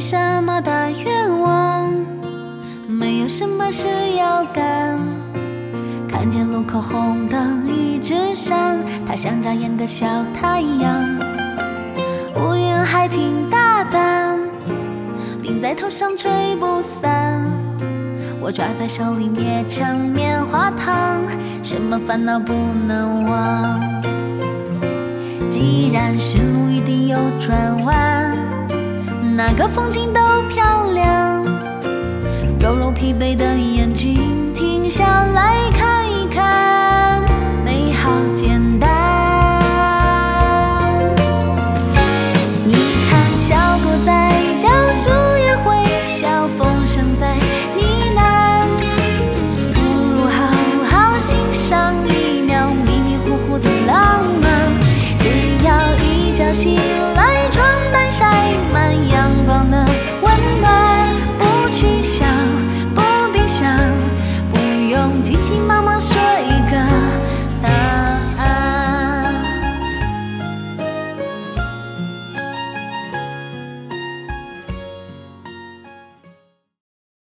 什么大愿望，没有什么事要干。看见路口红灯一直闪，它像眨眼的小太阳。乌云还挺大胆，并在头上吹不散。我抓在手里捏成棉花糖，什么烦恼不能忘。既然是路一定有转弯，哪个风景都漂亮。揉揉疲惫的眼睛，停下来看一看，美好简单。你看，小狗在叫，树叶会笑，风声在呢喃，不如好好欣赏一秒迷迷糊糊的浪漫。只要一觉醒来，床单晒满阳光的温暖，不去想，不必想，不用急急忙忙睡。